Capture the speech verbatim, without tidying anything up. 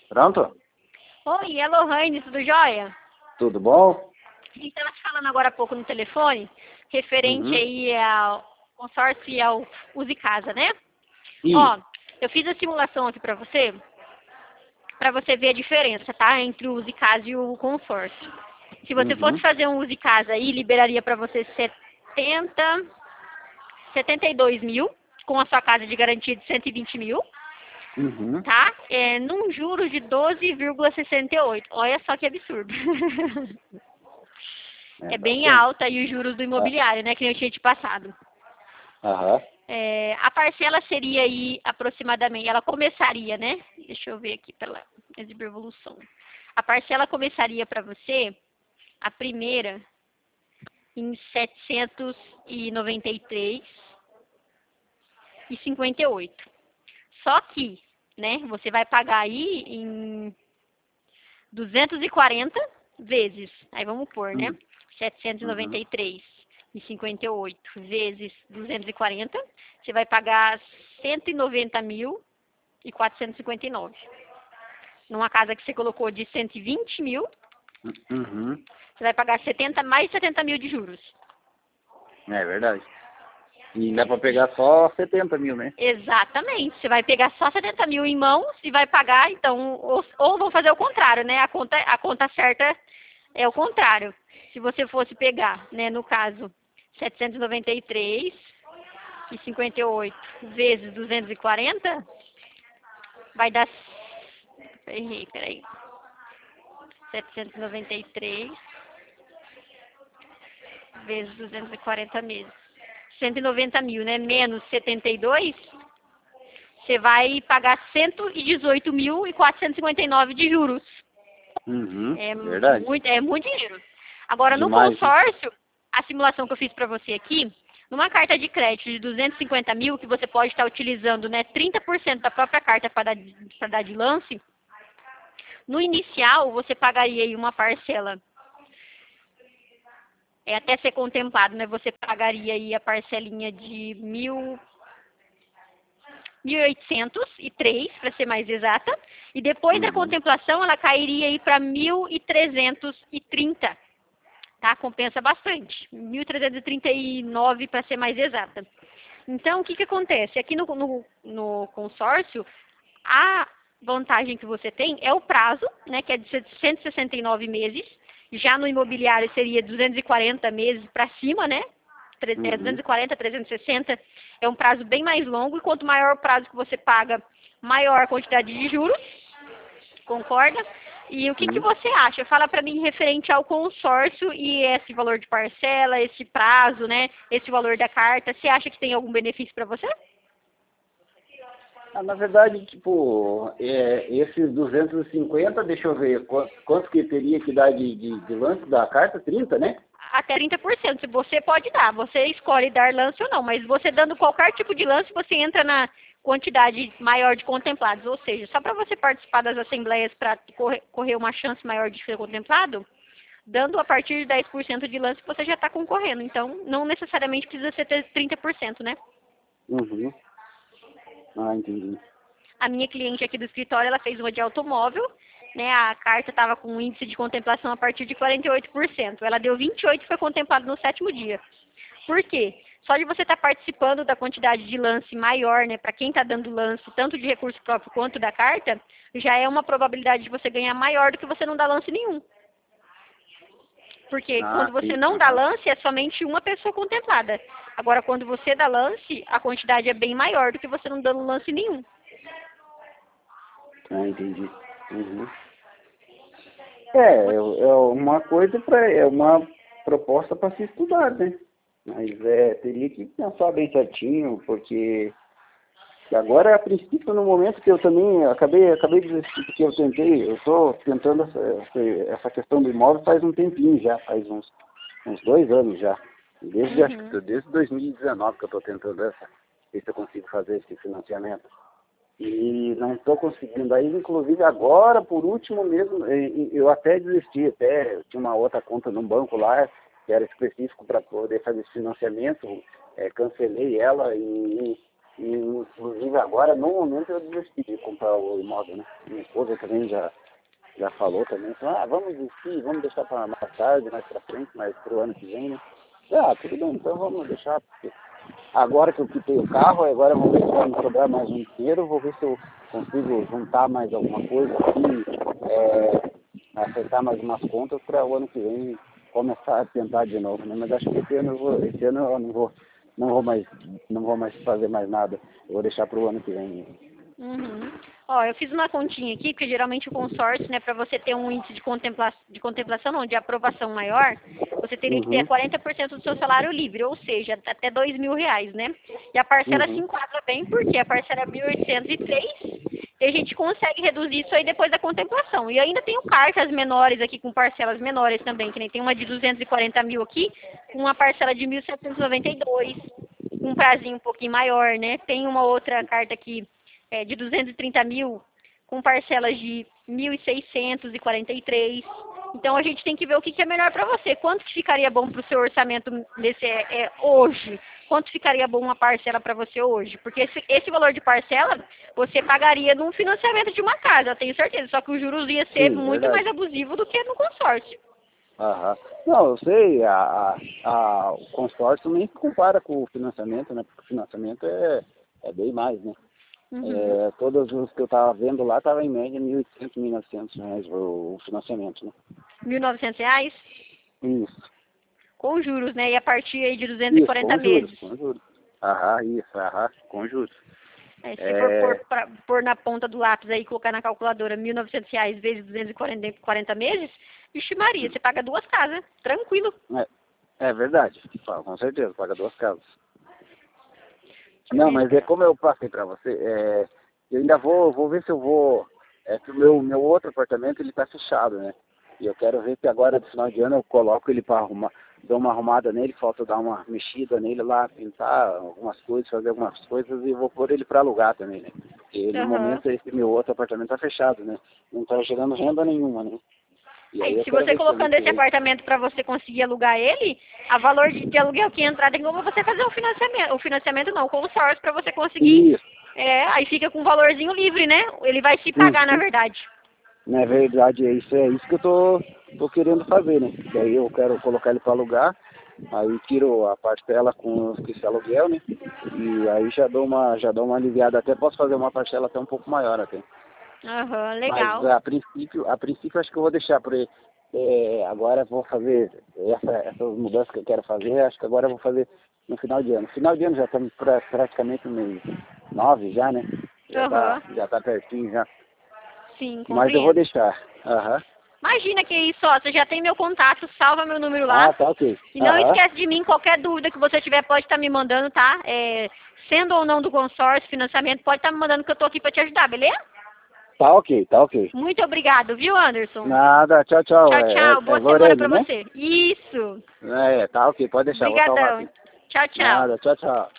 Pronto? Oi, é Lohane, tudo jóia? Tudo bom? A gente estava te falando agora há pouco no telefone, referente Uhum. aí ao consórcio e ao Use Casa, né? Ó, Isso. eu fiz a simulação aqui para você, para você ver a diferença, tá? Entre o Use Casa e o consórcio. Se você fosse Uhum. fazer um Use Casa aí, liberaria para você setenta, setenta e dois mil, com a sua casa de garantia de cento e vinte mil. Uhum. Tá? É, num juros de doze vírgula sessenta e oito. Olha só que absurdo. É É bem bastante. alta aí os juros do Ah, imobiliário, né? Que nem eu tinha te passado. aham. É, a parcela seria aí aproximadamente, ela começaria, né? Deixa eu ver aqui pela evolução. A parcela começaria para você, a primeira, em setecentos e noventa e três e cinquenta e oito. Só que, né, você vai pagar aí em duzentos e quarenta vezes, aí vamos pôr, né? Uhum. setecentos e noventa Uhum. e três e cinquenta e oito vezes duzentos e quarenta, você vai pagar cento e noventa mil e quatrocentos e cinquenta e nove. Numa casa que você colocou de cento e vinte mil, Uhum. você vai pagar setenta, mais setenta mil de juros. É verdade. E dá pra pegar só setenta mil, né? Exatamente. Você vai pegar só setenta mil em mãos e vai pagar, então, ou, ou vão fazer o contrário, né? A conta, a conta certa é o contrário. Se você fosse pegar, né, no caso, setecentos e noventa e três e cinquenta e oito vezes duzentos e quarenta, vai dar. Errei, peraí. setecentos e noventa e três vezes duzentos e quarenta meses. cento e noventa mil, né? Menos setenta e dois, você vai pagar cento e dezoito mil e quatrocentos e cinquenta e nove de juros. Uhum. É Verdade. muito, é muito dinheiro. Agora, no Demais, né? consórcio, a simulação que eu fiz para você aqui, numa carta de crédito de duzentos e cinquenta mil, que você pode estar utilizando, né, trinta por cento da própria carta para dar, para dar de lance, no inicial você pagaria aí uma parcela, é até ser contemplado, né? Você pagaria aí a parcelinha de mil, mil oitocentos e três, para ser mais exata, e depois da Uhum. contemplação ela cairia aí para mil trezentos e trinta. Tá? Compensa bastante. mil trezentos e trinta e nove para ser mais exata. Então, o que, que acontece? Aqui no, no, no consórcio, a vantagem que você tem é o prazo, né, que é de cento e sessenta e nove meses. Já no imobiliário seria duzentos e quarenta meses para cima, né? Uhum. duzentos e quarenta, trezentos e sessenta é um prazo bem mais longo. E quanto maior o prazo que você paga, maior a quantidade de juros. Concorda? E o que, que Sim. você acha? Fala para mim referente ao consórcio e esse valor de parcela, esse prazo, né? Esse valor da carta. Você acha que tem algum benefício para você? Ah, na verdade, tipo, é, esses duzentos e cinquenta, deixa eu ver, quanto, quanto que teria que dar de, de, de lance da carta? Trinta, né? Até trinta por cento. Se você pode dar, você escolhe dar lance ou não. Mas você dando qualquer tipo de lance, você entra na quantidade maior de contemplados. Ou seja, só para você participar das assembleias para correr, correr uma chance maior de ser contemplado, dando a partir de dez por cento de lance, você já está concorrendo. Então, não necessariamente precisa ser trinta por cento, né? Uhum. Ah, entendi. A minha cliente aqui do escritório, ela fez uma de automóvel, né? A carta estava com um índice de contemplação a partir de quarenta e oito por cento. Ela deu vinte e oito por cento e foi contemplado no sétimo dia. Por quê? Só de você estar tá participando da quantidade de lance maior, né, para quem está dando lance, tanto de recurso próprio quanto da carta, já é uma probabilidade de você ganhar maior do que você não dar lance nenhum. Porque Ah, quando você sim. não dá Aham. lance, é somente uma pessoa contemplada. Agora, quando você dá lance, a quantidade é bem maior do que você não dando lance nenhum. Ah, entendi. Uhum. É, é é uma coisa para, é uma proposta para se estudar, né? Mas é, teria que pensar bem certinho, porque agora, a princípio, no momento que eu também acabei, acabei de desistir, porque eu tentei, eu estou tentando essa, essa essa questão do imóvel faz um tempinho já, faz uns, uns dois anos já. Desde, acho Uhum. que desde dois mil e dezenove que eu estou tentando essa, ver se eu consigo fazer esse financiamento. E não estou conseguindo. Aí, inclusive, agora, por último mesmo, eu até desisti, até eu tinha uma outra conta num banco lá, que era específico para poder fazer esse financiamento, é, cancelei ela e, E, inclusive agora, no momento, eu desisti de comprar o imóvel, né? Minha esposa também já, já falou também, falou, ah, vamos desistir, vamos deixar para mais tarde, mais para frente, mais para o ano que vem, né? Ah, tudo bem, então vamos deixar, porque agora que eu quitei o carro, agora eu vou ver se vai me sobrar mais um dinheiro, vou ver se eu consigo juntar mais alguma coisa aqui, é, acertar mais umas contas para o ano que vem começar a tentar de novo, né? Mas acho que esse ano eu vou, esse ano eu não vou, não vou mais, não vou mais fazer mais nada, eu vou deixar para o ano que vem. Uhum. Ó, eu fiz uma continha aqui, porque geralmente o consórcio, né, para você ter um índice de, contempla de contemplação, não, de aprovação maior, você teria que ter Uhum. quarenta por cento do seu salário livre, ou seja, até dois mil reais, né? E a parcela Uhum. se enquadra bem, porque a parcela é mil oitocentos e três, e a gente consegue reduzir isso aí depois da contemplação. E ainda tem cartas menores aqui, com parcelas menores também, que nem tem uma de duzentos e quarenta mil aqui, com uma parcela de mil setecentos e noventa e dois, um prazinho um pouquinho maior, né? Tem uma outra carta aqui, é, de duzentos e trinta mil, com parcelas de mil seiscentos e quarenta e três. Então a gente tem que ver o que, que é melhor para você. Quanto que ficaria bom para o seu orçamento nesse, é, é, hoje? Quanto ficaria bom uma parcela para você hoje? Porque esse, esse valor de parcela você pagaria num financiamento de uma casa, eu tenho certeza. Só que os juros ia ser Sim, muito verdade. mais abusivo do que no consórcio. Aham. Não, eu sei, a, a, a, o consórcio nem se compara com o financiamento, né? Porque o financiamento é, é bem mais, né? Uhum. É, todos os que eu estava vendo lá estavam em média mil e oitocentos, mil e novecentos reais o, o financiamento, né? mil e novecentos reais Isso, com juros, né? E a partir aí de duzentos e isso, quarenta com juros, meses. com juros. Aham, isso, aham, com juros. É, se for pôr, É, pra, pôr na ponta do lápis aí e colocar na calculadora mil e novecentos reais vezes duzentos e quarenta meses, vixe Maria, você paga duas casas, tranquilo. é, é verdade, com certeza, paga duas casas. Deixa eu Não, ver mas aqui. é como eu passei para você, é, eu ainda vou, vou ver se eu vou, é que o meu, meu outro apartamento ele está fechado, né? E eu quero ver se agora, no final de ano, eu coloco ele para arrumar, dou uma arrumada nele, falta dar uma mexida nele lá, pintar algumas coisas, fazer algumas coisas e vou pôr ele para alugar também, né? Porque no Aham. momento esse meu outro apartamento está fechado, né? Não está gerando renda nenhuma, né? E aí Aí, eu se quero você ver se ano colocando que esse vem. apartamento para você conseguir alugar ele, a valor de, de aluguel que entrar tem como você fazer um financiamento. O financiamento não, o consórcio para você conseguir. Isso. É, aí fica com um valorzinho livre, né? Ele vai se pagar, na Uhum. verdade. Na verdade, é isso, é isso que eu tô, tô querendo fazer, né? Daí eu quero colocar ele para alugar, aí tiro a parcela com esse aluguel, né? E aí já dou uma, já dou uma aliviada, até posso fazer uma parcela até um pouco maior até. Aham, Mas legal. a princípio, a princípio acho que eu vou deixar por aí. É, agora eu vou fazer essa, essas mudanças que eu quero fazer, acho que agora eu vou fazer no final de ano. Final de ano já estamos pra, praticamente no mês nove já, né? Já tá, Aham, já tá pertinho já. sim, Mas eu vou compreendo. deixar. Aham. Imagina que isso, ó, você já tem meu contato, salva meu número lá. Ah, tá ok. E não Aham. esquece de mim, qualquer dúvida que você tiver pode estar me mandando, tá? É, sendo ou não do consórcio, financiamento, pode estar me mandando que eu tô aqui para te ajudar, beleza? Tá ok, tá ok. Muito obrigado, viu, Anderson? Nada, tchau, tchau. Tchau, É, tchau. é, é Boa semana Lorene, para né? você. Isso. É, tá ok, pode deixar, vou salvar Obrigadão. aqui. Tchau, tchau. Nada, tchau, tchau.